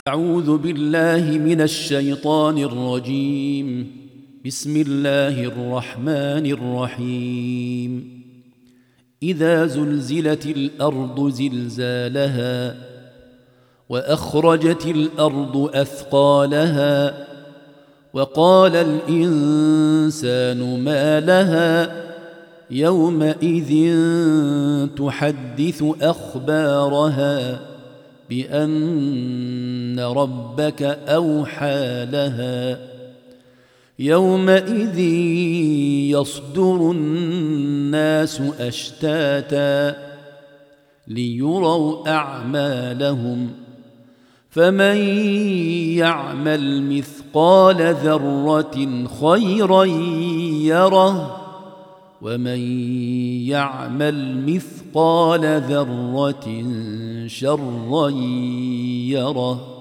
أعوذ بالله من الشيطان الرجيم. بسم الله الرحمن الرحيم. إذا زلزلت الأرض زلزالها وأخرجت الأرض أثقالها وقال الإنسان ما لها يومئذ تحدث أخبارها بأن ربك أوحى لها يومئذ يصدر الناس أشتاتا ليروا أعمالهم فمن يعمل مثقال ذرة خيرا يره ومن يعمل مثقال ذرة شرا يره.